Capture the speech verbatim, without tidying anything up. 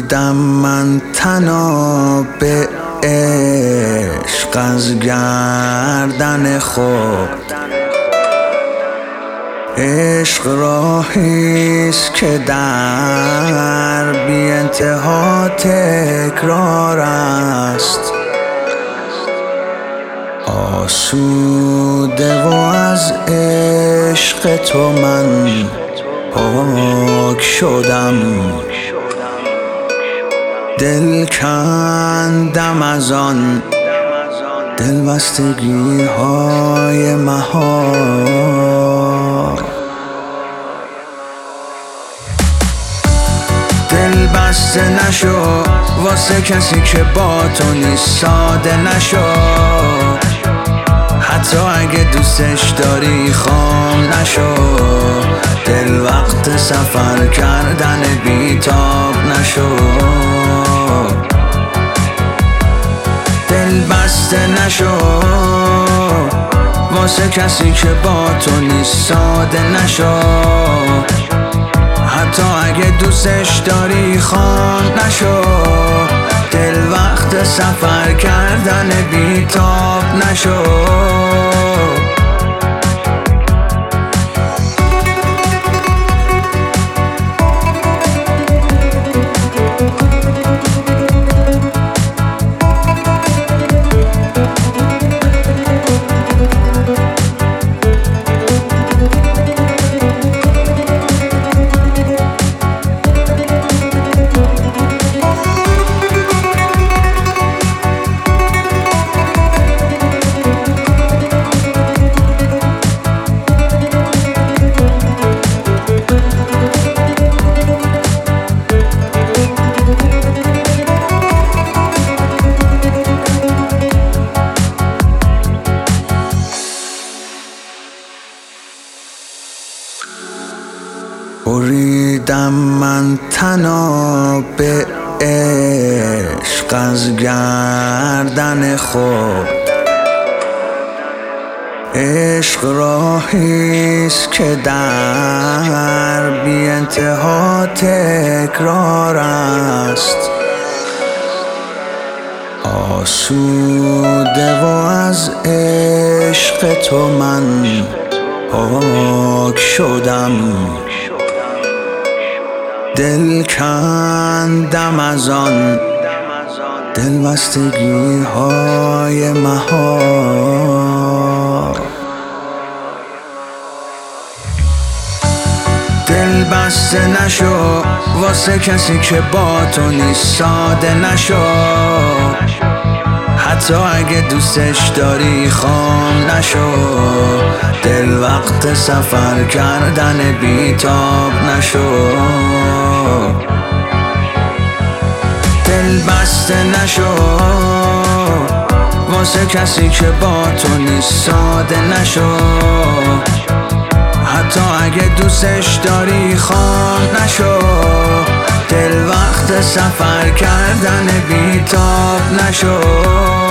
بریدم من تنها به عشق از گردن خود. عشق راهیست که در بی انتها تکرار است، آسوده و از عشق تو من پاک شدم. دل کندم از آن دلبستگی های مهار. دل بسته نشو واسه کسی که با تو نیست، ساده نشو حتی اگه دوستش داری خام نشو. دل وقت سفر کردن بیتاب نشو. دل بسته نشو واسه کسی که با تو نیست، ساده نشو حتی اگه دوستش داری خام نشو. دل وقت سفر کردن بیتاب نشو. بریدم من تنها به عشق از گردن خود. عشق راهیست که در بی انتها تکرار است، آسوده و از عشق تو من پاک شدم. دل کندم از آن دلبستگی های مهار. دل بسته نشو واسه کسی که با تو نیست، ساده نشو حتی اگه دوستش داری خام نشو. دل وقت سفر کردن بیتاب نشو. دل بسته نشو واسه کسی که با تو نیست، ساده نشو حتی اگه دوستش داری خام نشو. دل وقت سفر کردن بیتاب نشو.